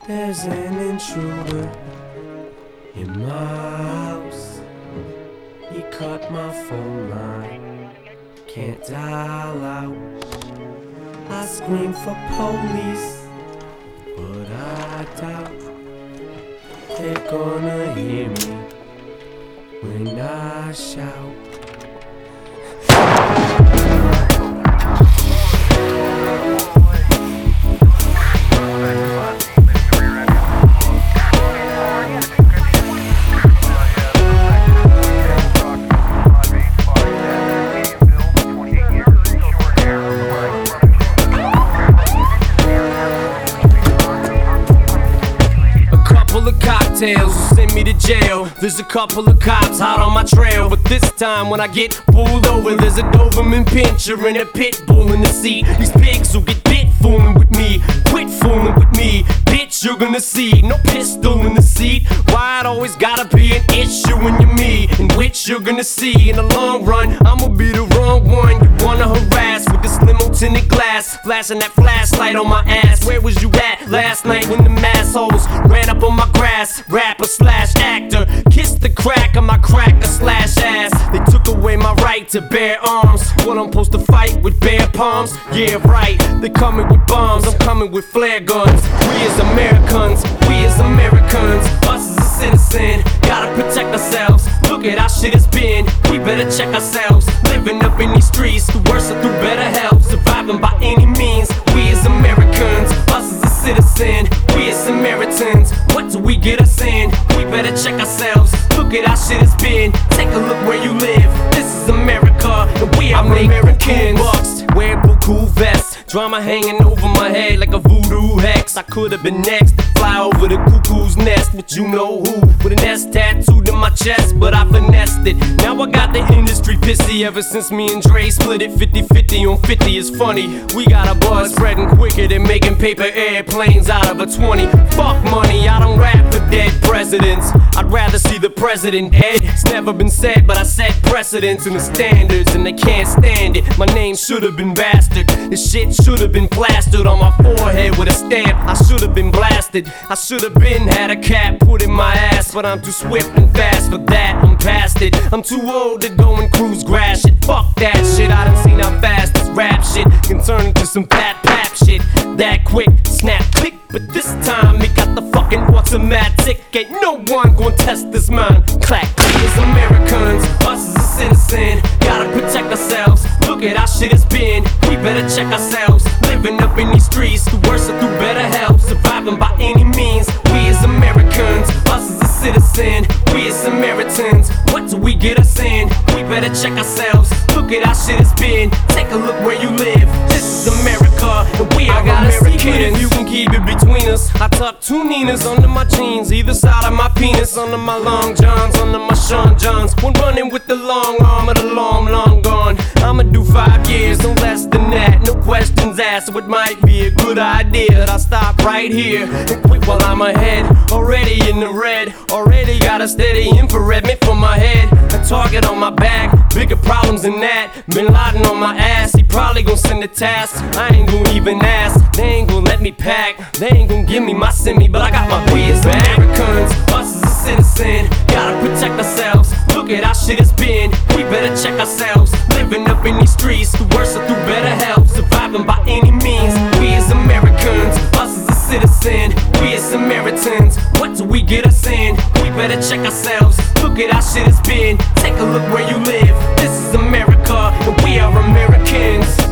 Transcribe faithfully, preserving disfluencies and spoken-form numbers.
There's an intruder in my house. He cut my phone line, can't dial out. I scream for police, but I doubt they're gonna hear me when I shout. Cocktails will send me to jail. There's a couple of cops hot on my trail, but this time when I get pulled over, there's a Doberman Pinscher and a pit bull in the seat. These pigs will get bit fooling with me. Quit fooling with me, bitch, you're gonna see. No pistol in the seat. Why it always gotta be an issue when you're me? In which you're gonna see in the long run, I'ma be the wrong one you wanna harass with this limo tinted glass, flashing that flashlight on my ass. Where was you at last night when the massholes ran up on my grass? Rapper slash actor, kiss the crack of my cracker slash ass. They took away my right to bear arms. What, I'm supposed to fight with bare palms? Yeah, right, they coming with bombs, I'm coming with flare guns. We as Americans, we as Americans, us as a citizen, gotta protect ourselves. Look at how shit has been, we better check ourselves. Living up in these streets, through worse or through better health. Surviving by any means, we as Americans, us as a citizen, we as Samaritans. What do we get us in? We better check ourselves. Look at how shit has been. Take a look where you live. This is America, and we are Americans. Bucks, wear cool vests, drama hanging over my head like a voodoo hex. I could've been next to fly over the cuckoo's nest, but you know who, with an S tattooed in my chest, but I finessed it. Now I got the industry pissy ever since me and Dre split it fifty fifty on fifty. It's funny, we got a buzz spreading quicker than making paper airplanes out of a twenty. Fuck money, I don't rap for dead presidents. I'd rather see the president dead. It's never been said, but I set precedents and the standards, and they can't stand it. My name should've been bastard. This shit should've been plastered on my forehead with a stamp. I should've been blasted. I should've been had a cap put in my ass, but I'm too swift and fast for that. I'm past it. I'm too old to go and cruise grass shit. Fuck that shit. I done seen how fast this rap shit can turn into some fat pap shit. That quick, snap, click. But this time it got the fucking automatic. Ain't no one gon' test this mind. Clack, we as Americans, us as a citizen, gotta protect ourselves. Look at how shit has been, we better check ourselves. Living up in these streets, through worse or through better health. Surviving by any means, we as Americans, us as a citizen, we as Samaritans. What do we get us in? We better check ourselves. Look at how shit has been, take a look where you live. This is America, and we are Americans. You can keep it between us. I tuck two Ninas under my jeans, either side of my penis, under my long johns, under my Sean Johns. One running with the long arm of the long, long gone. I'ma do five years, no less than that. No questions asked, so it might be a good idea that I stop right here and quit while I'm ahead. Already in the red, already got a steady infrared meant for my head. A target on my back, bigger problems than that. Bin Laden on my ass, he probably gon' send a task. I ain't gon' even ask, they ain't gon' let me pack. They ain't gon' give me my semi, but I got my biz back. Americans, us as a citizen, gotta protect ourselves. Look at how shit has been, we better check ourselves. Living up in these streets, through worse or through better health. Surviving by any means, we as Americans, us as a citizen, we as Samaritans. What do we get us in? We better check ourselves. Look at how shit has been, take a look where you live. This is America, and we are Americans.